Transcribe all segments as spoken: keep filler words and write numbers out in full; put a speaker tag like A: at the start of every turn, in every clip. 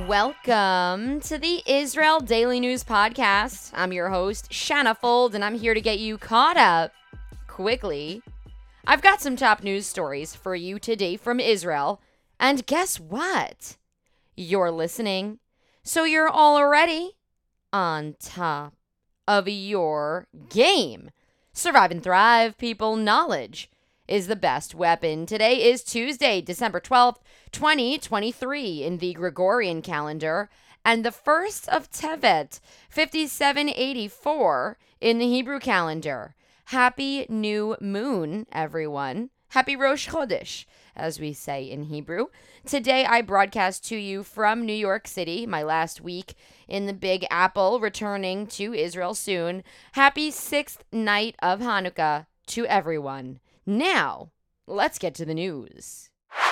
A: Welcome to the Israel Daily News Podcast. I'm your host, Shanna Fold, and I'm here to get you caught up quickly. I've got some top news stories for you today from Israel, and guess what? You're listening, so you're already on top of your game. Survive and thrive, people. Knowledge is the best weapon. Today is Tuesday, December twelfth, twenty twenty-three in the Gregorian calendar, and the first of Tevet, fifty-seven eighty-four in the Hebrew calendar. Happy new moon, everyone. Happy Rosh Chodesh, as we say in Hebrew. Today I broadcast to you from New York City, my last week in the Big Apple, returning to Israel soon. Happy sixth night of Hanukkah to everyone. Now, let's get to the news.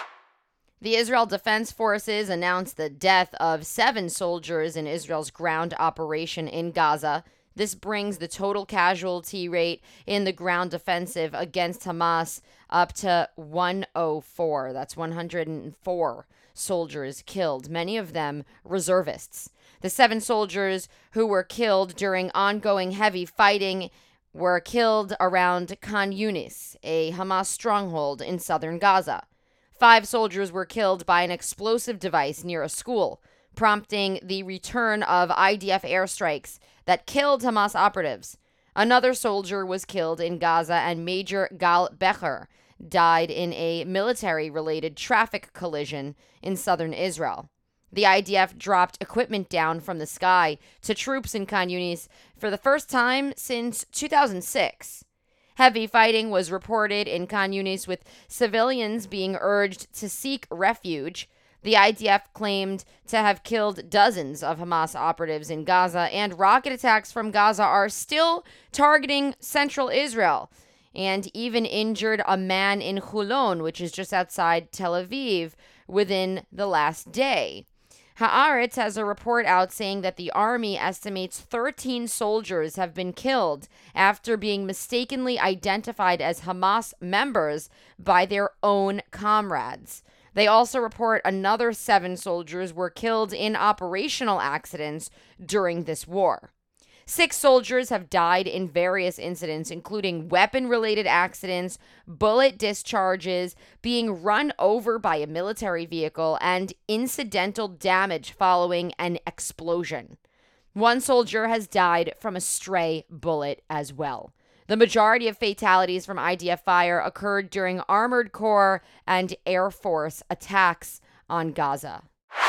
A: The Israel Defense Forces announced the death of seven soldiers in Israel's ground operation in Gaza. This brings the total casualty rate in the ground offensive against Hamas up to one hundred four. That's one hundred four soldiers killed, many of them reservists. The seven soldiers who were killed during ongoing heavy fighting were killed around Khan Yunis, a Hamas stronghold in southern Gaza. Five soldiers were killed by an explosive device near a school, prompting the return of I D F airstrikes that killed Hamas operatives. Another soldier was killed in Gaza, and Major Gal Becher died in a military-related traffic collision in southern Israel. The I D F dropped equipment down from the sky to troops in Khan Yunis for the first time since two thousand six. Heavy fighting was reported in Khan Yunis, with civilians being urged to seek refuge. The I D F claimed to have killed dozens of Hamas operatives in Gaza, and rocket attacks from Gaza are still targeting central Israel, and even injured a man in Hulon, which is just outside Tel Aviv, within the last day. Haaretz has a report out saying that the army estimates thirteen soldiers have been killed after being mistakenly identified as Hamas members by their own comrades. They also report another seven soldiers were killed in operational accidents during this war. Six soldiers have died in various incidents, including weapon-related accidents, bullet discharges, being run over by a military vehicle, and incidental damage following an explosion. One soldier has died from a stray bullet as well. The majority of fatalities from I D F fire occurred during Armored Corps and Air Force attacks on Gaza.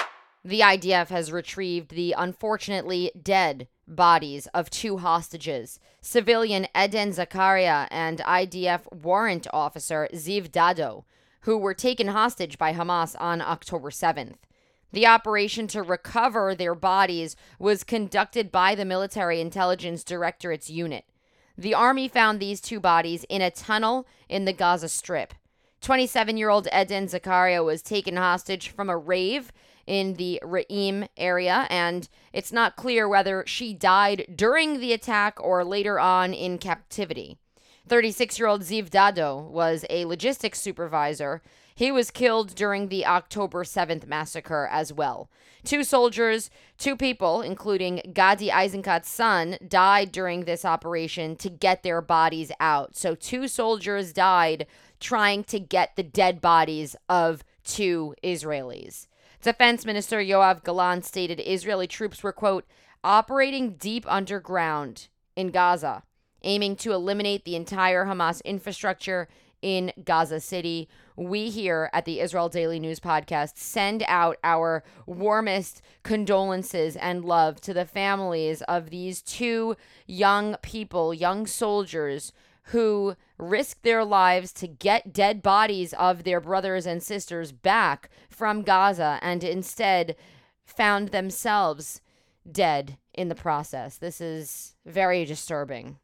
A: The I D F has retrieved the unfortunately dead bodies of two hostages, civilian Eden Zakaria and I D F warrant officer Ziv Dado, who were taken hostage by Hamas on October seventh. The operation to recover their bodies was conducted by the Military Intelligence Directorate's unit. The Army found these two bodies in a tunnel in the Gaza Strip. twenty-seven-year-old Eden Zakaria was taken hostage from a rave in the Re'im area, and it's not clear whether she died during the attack or later on in captivity. thirty-six-year-old Ziv Dado was a logistics supervisor. He was killed during the October seventh massacre as well. Two soldiers, two people, including Gadi Eisenkot's son, died during this operation to get their bodies out. So two soldiers died trying to get the dead bodies of two Israelis. Defense Minister Yoav Gallant stated Israeli troops were, quote, operating deep underground in Gaza, aiming to eliminate the entire Hamas infrastructure in Gaza City. We here at the Israel Daily News Podcast send out our warmest condolences and love to the families of these two young people, young soldiers, who risked their lives to get dead bodies of their brothers and sisters back from Gaza and instead found themselves dead in the process. This is very disturbing.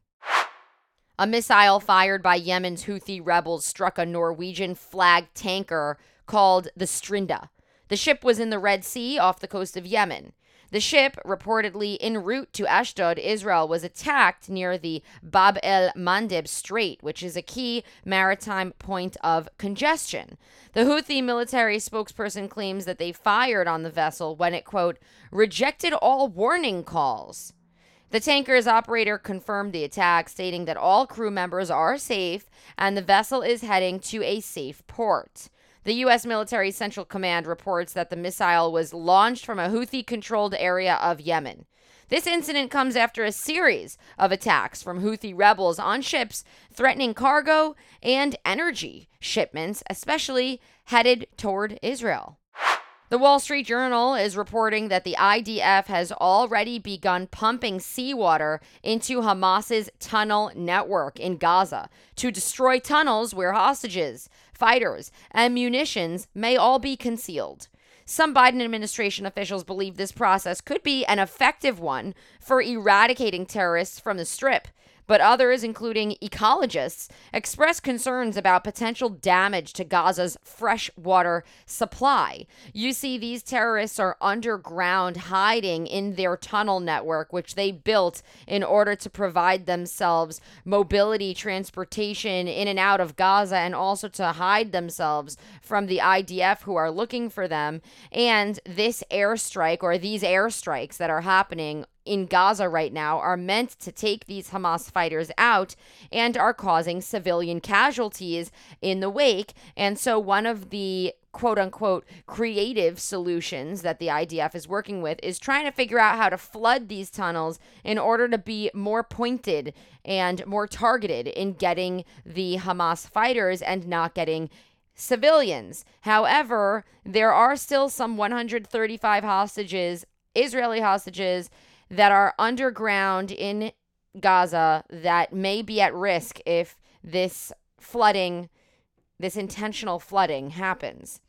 A: A missile fired by Yemen's Houthi rebels struck a Norwegian-flagged tanker called the Strinda. The ship was in the Red Sea off the coast of Yemen. The ship, reportedly en route to Ashdod, Israel, was attacked near the Bab el-Mandeb Strait, which is a key maritime point of congestion. The Houthi military spokesperson claims that they fired on the vessel when it, quote, rejected all warning calls. The tanker's operator confirmed the attack, stating that all crew members are safe and the vessel is heading to a safe port. The U S military Central Command reports that the missile was launched from a Houthi-controlled area of Yemen. This incident comes after a series of attacks from Houthi rebels on ships threatening cargo and energy shipments, especially headed toward Israel. The Wall Street Journal is reporting that the I D F has already begun pumping seawater into Hamas's tunnel network in Gaza to destroy tunnels where hostages, fighters, and munitions may all be concealed. Some Biden administration officials believe this process could be an effective one for eradicating terrorists from the Strip, but others, including ecologists, express concerns about potential damage to Gaza's freshwater supply. You see, these terrorists are underground, hiding in their tunnel network, which they built in order to provide themselves mobility, transportation in and out of Gaza, and also to hide themselves from the I D F who are looking for them. And this airstrike, or these airstrikes that are happening in Gaza right now, are meant to take these Hamas fighters out and are causing civilian casualties in the wake. And so one of the quote unquote creative solutions that the I D F is working with is trying to figure out how to flood these tunnels in order to be more pointed and more targeted in getting the Hamas fighters and not getting civilians. However, there are still some one hundred thirty-five hostages, Israeli hostages, that are underground in Gaza that may be at risk if this flooding, this intentional flooding happens.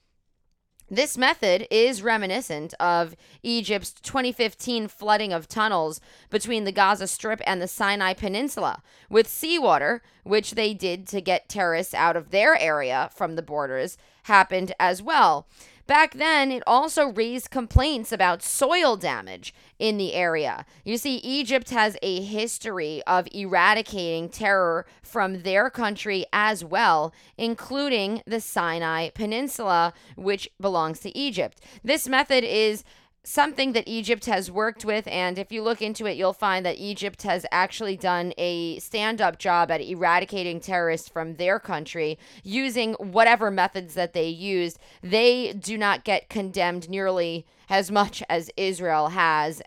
A: This method is reminiscent of Egypt's twenty fifteen flooding of tunnels between the Gaza Strip and the Sinai Peninsula with seawater, which they did to get terrorists out of their area from the borders, happened as well. Back then, it also raised complaints about soil damage in the area. You see, Egypt has a history of eradicating terror from their country as well, including the Sinai Peninsula, which belongs to Egypt. This method is something that Egypt has worked with, and if you look into it, you'll find that Egypt has actually done a stand-up job at eradicating terrorists from their country using whatever methods that they used. They do not get condemned nearly as much as Israel has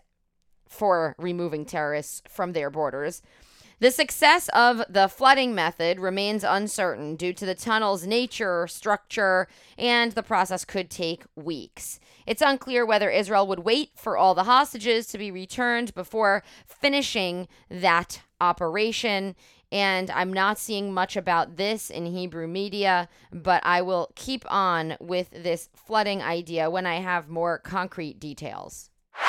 A: for removing terrorists from their borders. The success of the flooding method remains uncertain due to the tunnel's nature, structure, and the process could take weeks. It's unclear whether Israel would wait for all the hostages to be returned before finishing that operation. And I'm not seeing much about this in Hebrew media, but I will keep on with this flooding idea when I have more concrete details.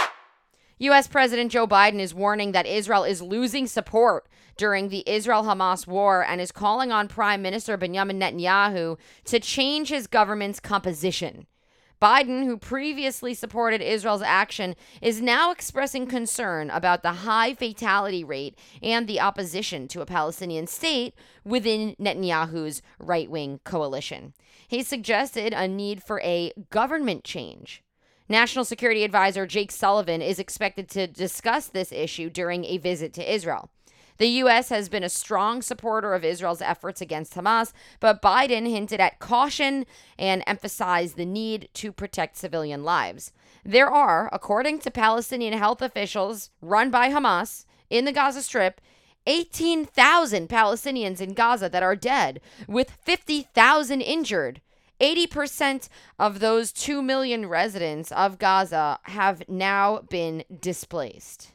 A: U S President Joe Biden is warning that Israel is losing support during the Israel-Hamas war and is calling on Prime Minister Benjamin Netanyahu to change his government's composition. Biden, who previously supported Israel's action, is now expressing concern about the high fatality rate and the opposition to a Palestinian state within Netanyahu's right-wing coalition. He suggested a need for a government change. National Security Advisor Jake Sullivan is expected to discuss this issue during a visit to Israel. The U S has been a strong supporter of Israel's efforts against Hamas, but Biden hinted at caution and emphasized the need to protect civilian lives. There are, according to Palestinian health officials run by Hamas in the Gaza Strip, eighteen thousand Palestinians in Gaza that are dead, with fifty thousand injured. eighty percent of those two million residents of Gaza have now been displaced.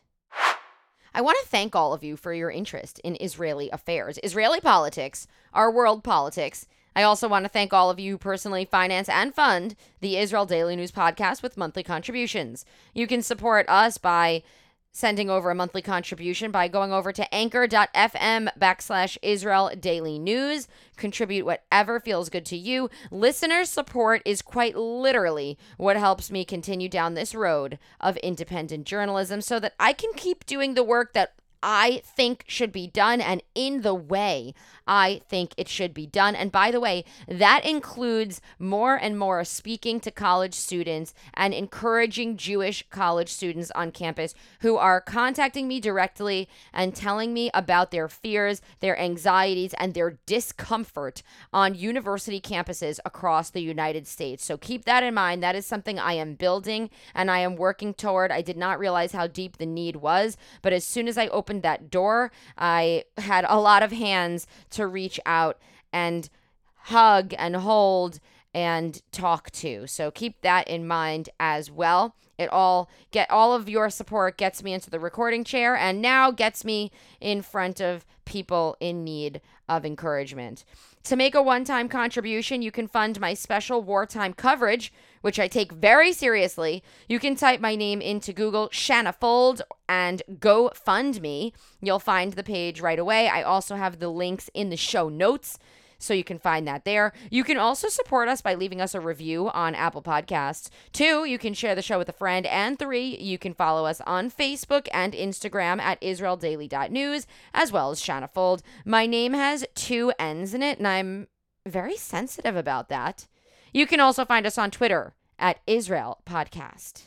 A: I want to thank all of you for your interest in Israeli affairs. Israeli politics are world politics. I also want to thank all of you who personally finance and fund the Israel Daily News podcast with monthly contributions. You can support us by sending over a monthly contribution by going over to anchor.fm backslash Israel Daily News. Contribute whatever feels good to you. Listener support is quite literally what helps me continue down this road of independent journalism so that I can keep doing the work that I think should be done and in the way I think it should be done. And by the way, that includes more and more speaking to college students and encouraging Jewish college students on campus who are contacting me directly and telling me about their fears, their anxieties, and their discomfort on university campuses across the United States. So keep that in mind. That is something I am building and I am working toward. I did not realize how deep the need was, but as soon as I opened that door, I had a lot of hands to reach out and hug and hold and talk to. So keep that in mind as well. It all get all of your support gets me into the recording chair and now gets me in front of people in need of encouragement. To make a one-time contribution, you can fund my special wartime coverage, which I take very seriously. You can type my name into Google, Shanna Fold, and go fund me. You'll find the page right away. I also have the links in the show notes, so you can find that there. You can also support us by leaving us a review on Apple Podcasts. Two, you can share the show with a friend. And three, you can follow us on Facebook and Instagram at israel daily dot news, as well as Shanna Fold. My name has two N's in it, and I'm very sensitive about that. You can also find us on Twitter at Israel Podcast.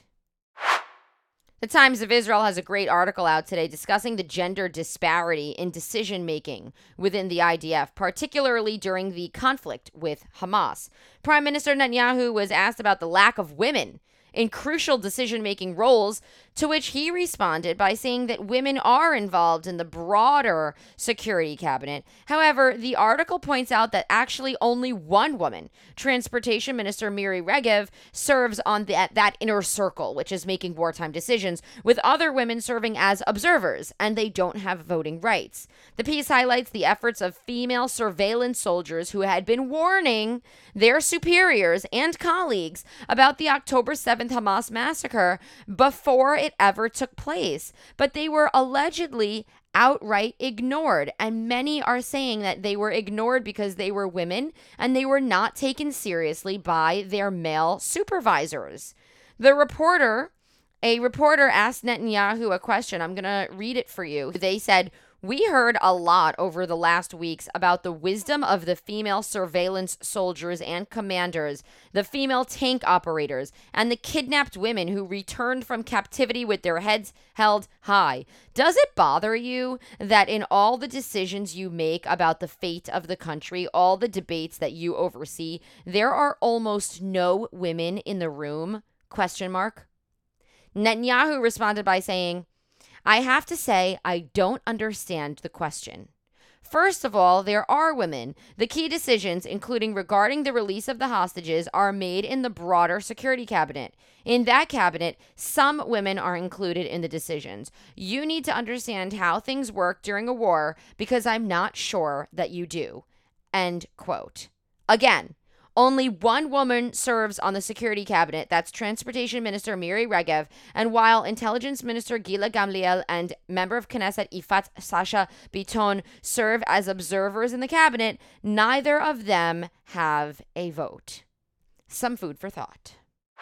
A: The Times of Israel has a great article out today discussing the gender disparity in decision-making within the I D F, particularly during the conflict with Hamas. Prime Minister Netanyahu was asked about the lack of women in crucial decision-making roles, to which he responded by saying that women are involved in the broader security cabinet. However, the article points out that actually only one woman, Transportation Minister Miri Regev, serves on that, that inner circle, which is making wartime decisions, with other women serving as observers, and they don't have voting rights. The piece highlights the efforts of female surveillance soldiers who had been warning their superiors and colleagues about the October seventh Hamas massacre before it ever took place, but they were allegedly outright ignored. And many are saying that they were ignored because they were women and they were not taken seriously by their male supervisors. The reporter, a reporter asked Netanyahu a question. I'm going to read it for you. They said, "We heard a lot over the last weeks about the wisdom of the female surveillance soldiers and commanders, the female tank operators, and the kidnapped women who returned from captivity with their heads held high. Does it bother you that in all the decisions you make about the fate of the country, all the debates that you oversee, there are almost no women in the room?" Question mark. Netanyahu responded by saying, "I have to say, I don't understand the question. First of all, there are women. The key decisions, including regarding the release of the hostages, are made in the broader security cabinet. In that cabinet, some women are included in the decisions. You need to understand how things work during a war because I'm not sure that you do." End quote. Again, only one woman serves on the security cabinet. That's Transportation Minister Miri Regev. And while Intelligence Minister Gila Gamliel and member of Knesset Yifat Sasha Biton serve as observers in the cabinet, neither of them have a vote. Some food for thought.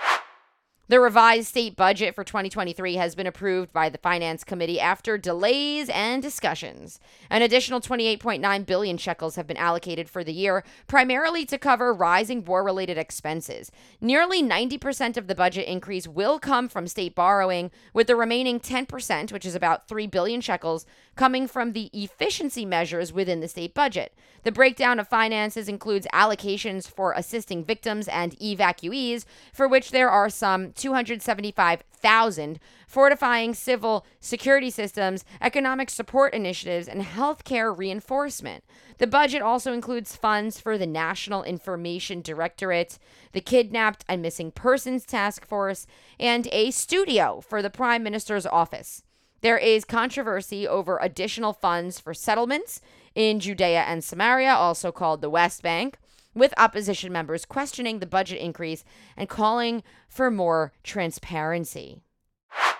A: The revised state budget for twenty twenty-three has been approved by the Finance Committee after delays and discussions. An additional twenty-eight point nine billion shekels have been allocated for the year, primarily to cover rising war-related expenses. Nearly ninety percent of the budget increase will come from state borrowing, with the remaining ten percent, which is about three billion shekels, coming from the efficiency measures within the state budget. The breakdown of finances includes allocations for assisting victims and evacuees, for which there are some two hundred seventy-five thousand, fortifying civil security systems, economic support initiatives, and healthcare reinforcement. The budget also includes funds for the National Information Directorate, the Kidnapped and Missing Persons Task Force, and a studio for the Prime Minister's office. There is controversy over additional funds for settlements in Judea and Samaria, also called the West Bank, with opposition members questioning the budget increase and calling for more transparency.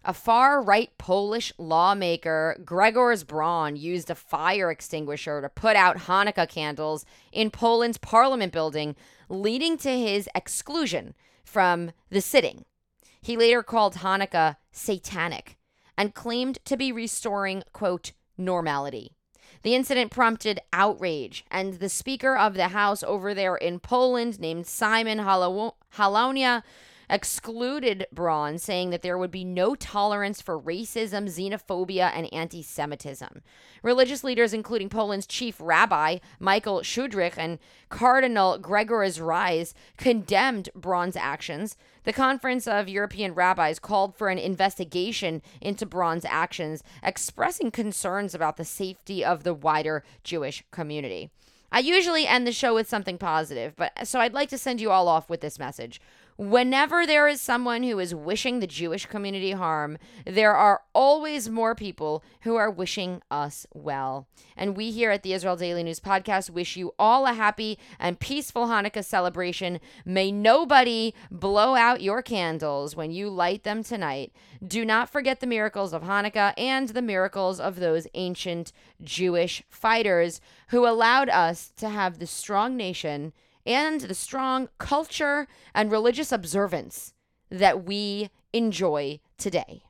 A: A far-right Polish lawmaker, Grzegorz Braun, used a fire extinguisher to put out Hanukkah candles in Poland's parliament building, leading to his exclusion from the sitting. He later called Hanukkah satanic and claimed to be restoring, quote, normality. The incident prompted outrage, and the Speaker of the House over there in Poland, named Simon Halonia, excluded Braun, saying that there would be no tolerance for racism, xenophobia, and anti-Semitism. Religious leaders, including Poland's chief rabbi, Michael Szydrich, and Cardinal Grzegorz Ries, condemned Braun's actions. The Conference of European Rabbis called for an investigation into Braun's actions, expressing concerns about the safety of the wider Jewish community. I usually end the show with something positive, but so I'd like to send you all off with this message. Whenever there is someone who is wishing the Jewish community harm, there are always more people who are wishing us well. And we here at the Israel Daily News Podcast wish you all a happy and peaceful Hanukkah celebration. May nobody blow out your candles when you light them tonight. Do not forget the miracles of Hanukkah and the miracles of those ancient Jewish fighters who allowed us to have the strong nation and the strong culture and religious observance that we enjoy today.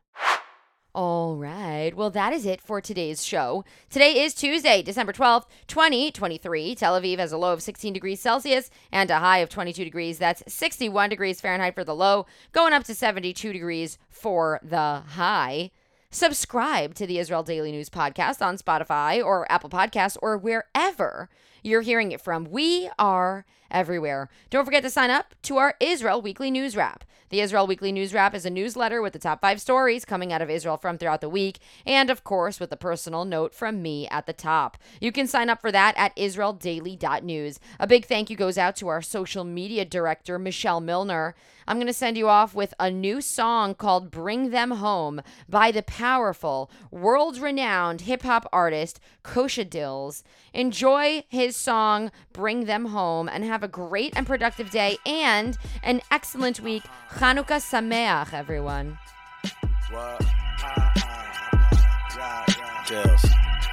A: All right. Well, that is it for today's show. Today is Tuesday, December twelfth, twenty twenty-three. Tel Aviv has a low of sixteen degrees Celsius and a high of twenty-two degrees. That's sixty-one degrees Fahrenheit for the low, going up to seventy-two degrees for the high. Subscribe to the Israel Daily News Podcast on Spotify or Apple Podcasts or wherever you're hearing it from. We are everywhere. Don't forget to sign up to our Israel Weekly News Wrap. The Israel Weekly News Wrap is a newsletter with the top five stories coming out of Israel from throughout the week, and of course with a personal note from me at the top. You can sign up for that at israel daily dot news. A big thank you goes out to our social media director, Michelle Milner. I'm going to send you off with a new song called Bring Them Home by the powerful, world-renowned hip-hop artist Kosha Dillz. Enjoy his song, Bring Them Home, and have a great and productive day and an excellent week. Chanukah Sameach, everyone.
B: What? Uh, uh, Dillz.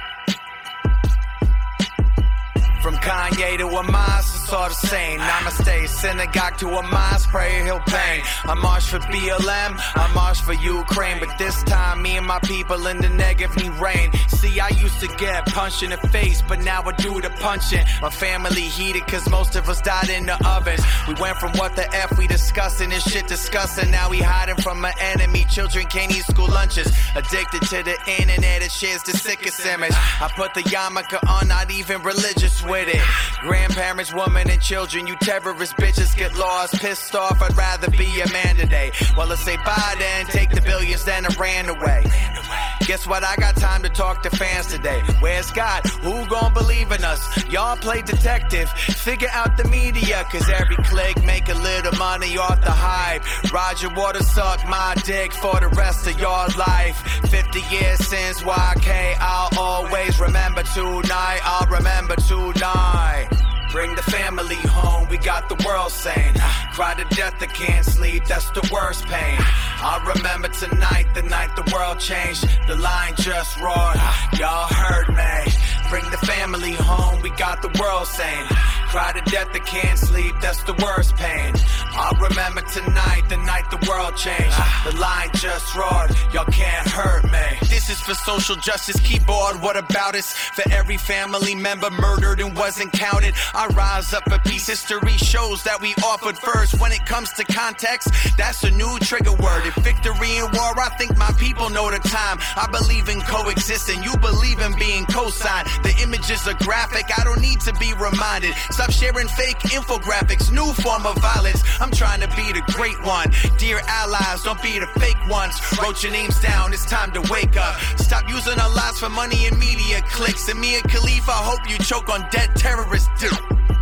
B: From Kanye to Hamas, it's all the same. Namaste, synagogue to Hamas, prayer he'll bang. I march for B L M, I march for Ukraine. But this time, me and my people in the Negev need rain. See, I used to get punched in the face, but now I do the punching. My family heated, cause most of us died in the ovens. We went from what the F we discussing and shit disgusting. Now we hiding from an enemy. Children can't eat school lunches. Addicted to the internet, it shares the sickest image. I put the yarmulke on, not even religious with it. Grandparents, women, and children, you terrorist bitches get lost, pissed off. I'd rather be a man today. Well, let's say bye then, take the billions, then I ran away. Guess what? I got time to talk to fans today. Where's God? Who gon' believe in us? Y'all play detective, figure out the media, cause every click make a little money off the hype. Roger Waters suck my dick for the rest of your life. fifty years since Y K, I'll always remember tonight. I'll remember tonight. Bring the family home, we got the world sane. Cry to death, I can't sleep, that's the worst pain. I remember tonight, the night the world changed. The line just roared, y'all heard me. Bring the family home, we got the world sane. Cry to death, I can't sleep, that's the worst pain. I remember tonight, the night the world changed. The line just roared, y'all can't hurt me. This is for social justice, keyboard, what about us? For every family member murdered and wasn't counted. I rise up for peace, history shows that we offered first. When it comes to context, that's a new trigger word. In victory and war, I think my people know the time. I believe in coexisting, you believe in being co-signed. The images are graphic, I don't need to be reminded. Stop sharing fake infographics, new form of violence. I'm trying to be the great one. Dear allies, don't be the fake ones. Wrote your names down, it's time to wake up. Stop using our lives for money and media clicks. And Mia Khalifa, I hope you choke on dead terrorists too.